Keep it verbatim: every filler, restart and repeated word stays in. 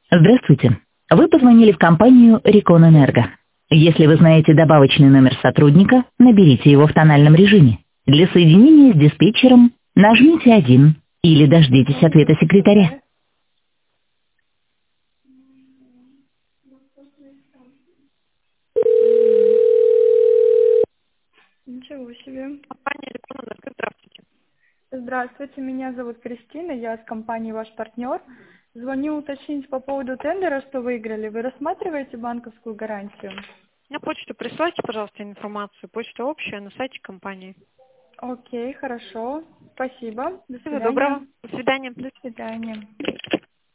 Здравствуйте. Вы позвонили в компанию Рекон Энерго. Если вы знаете добавочный номер сотрудника, наберите его в тональном режиме. Для соединения с диспетчером нажмите один или дождитесь ответа секретаря. Ничего себе. Компания Рекон Энерго, здравствуйте. Здравствуйте, меня зовут Кристина, я с компании «Ваш партнер». Звоню уточнить по поводу тендера, что выиграли. Вы рассматриваете банковскую гарантию? На почту присылайте, пожалуйста, информацию. Почта общая на сайте компании. Окей, хорошо. Спасибо. До Всего свидания. доброго. До свидания. До свидания.